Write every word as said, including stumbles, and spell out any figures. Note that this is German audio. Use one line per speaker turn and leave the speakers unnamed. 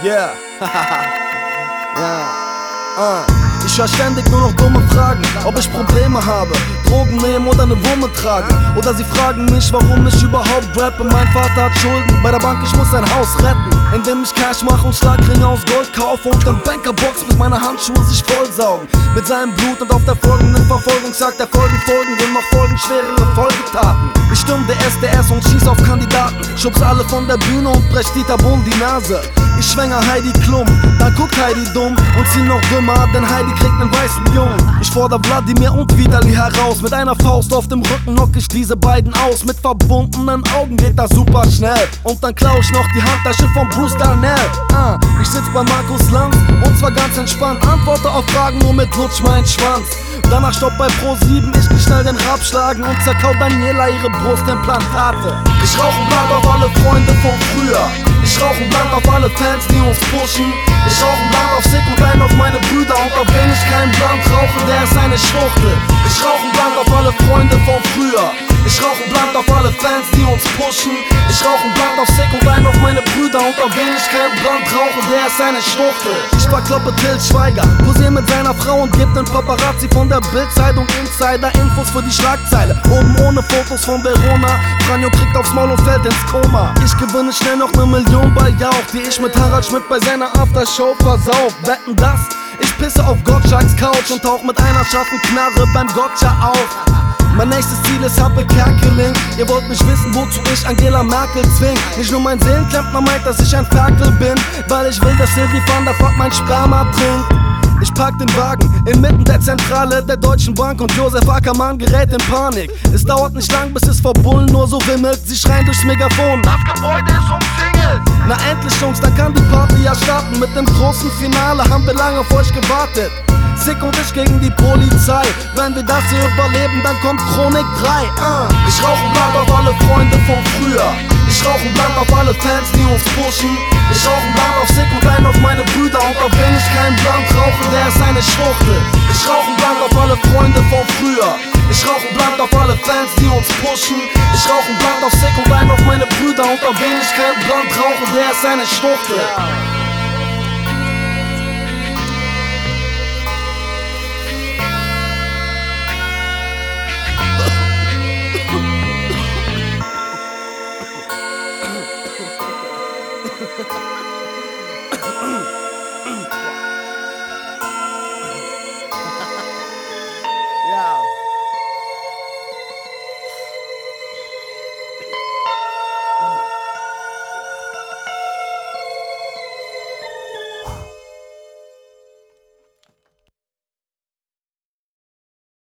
Yeah. Ja. Ah. Ich hör ständig nur noch dumme Fragen, ob ich Probleme habe, Drogen nehmen oder ne Wumme trage. Oder sie fragen mich, warum ich überhaupt rappe. Mein Vater hat Schulden bei der Bank, ich muss sein Haus retten. Indem ich Cash mache und Schlagringe aus Gold kaufe und dann Bankerbox bis meine Handschuhe sich vollsaugen. Mit seinem Blut und auf der folgenden Verfolgungsjagd der Folgen folgen und noch folgen schwerere Folgetaten. Ich stimme der S D S und schieß auf Kandidaten, schubs alle von der Bühne und brech Dieter Bohlen die Nase. Ich schwänger Heidi Klum, dann guckt Heidi dumm und zieh noch dümmer, denn Heidi kriegt nen weißen Jungen. Ich forder Wladimir und Vitali heraus, mit einer Faust auf dem Rücken knock ich diese beiden aus. Mit verbundenen Augen geht das super schnell und dann klau ich noch die Handtasche von Bruce Darnell. Ah, ich sitz bei Markus Lanz und zwar ganz entspannt, antworte auf Fragen nur mit Lutsch mein Schwanz. Danach stopp bei Pro sieben, ich geh schnell den Rap schlagen und zerkau Daniela ihre Brustimplantate. Ich rauch ein Blatt auf alle Freunde von früher. Ich rauch ein Blatt auf alle Fans, die uns pushen. Ich rauch ein Blatt auf Sick und ein auf meine Brüder. Und auf wen ich keinen Blatt rauche, der ist eine Schwuchtel. Ich rauch ein Blatt auf alle Freunde von früher. Ich rauch ein Blatt auf alle Fans, die uns pushen. Ich rauch ein Blatt auf Sick und ein auf meine Brüder. Und auf wen ich keinen Blatt rauche, der ist eine Schwuchtel. Ich verkloppe Til Schweiger, posier mit seiner Frau und geb den Paparazzi von der Bild-Zeitung Insider-Infos für die Schlagzeile. Oben ohne Fotos von Verona. Franjo kriegt aufs Maul und fällt ins Koma. Ich gewinne schnell noch ne Million bei Jauch, die ich mit Harald Schmidt bei seiner Aftershow versauft. Wetten das? Ich pisse auf Gottschalks Couch und tauch mit einer scharfen Knarre beim Gotcha auf. Mein nächstes Ziel ist Happe Kerkeling. Ihr wollt nicht wissen, wozu ich Angela Merkel zwing. Nicht nur mein Seelenklempner meint, dass ich ein Ferkel bin, weil ich will, dass Sylvie van der Voort mein Sperma trinkt. Ich pack den Wagen inmitten der Zentrale der Deutschen Bank und Josef Ackermann gerät in Panik. Es dauert nicht lang, bis es vor Bullen nur so wimmelt. Sie schreien durchs Megafon: Das Gebäude ist umzingelt! Na endlich, Jungs, dann kann die Party ja starten. Mit dem großen Finale haben wir lange auf euch gewartet. Sick und ich gegen die Polizei. Wenn wir das hier überleben, dann kommt Chronik drei. uh. Ich rauch ein Blatt auf alle Freunde von früher. Ich rauch ein Blatt auf alle Fans, die uns pushen. Ich rauch ein Blatt auf Sick und ein auf meine Brüder. Und auf wen ich keinen Blatt rauche, der ist eine Schwuchtel. Ich rauch ein Blatt auf alle Freunde von früher. Ich rauch ein Blatt auf alle Fans, die uns pushen. Ich rauch ein Blatt auf Sick und ein auf meine Brüder. Und auf wen ich keinen Blatt rauche, der ist eine Schwuchtel.